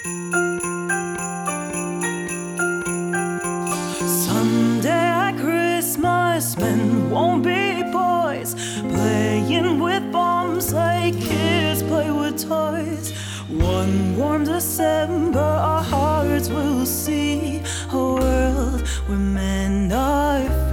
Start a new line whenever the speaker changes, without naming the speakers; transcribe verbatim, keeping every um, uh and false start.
Someday at Christmas, men won't be boys playing with bombs like kids play with toys. One warm December, our hearts will see a world where men are free.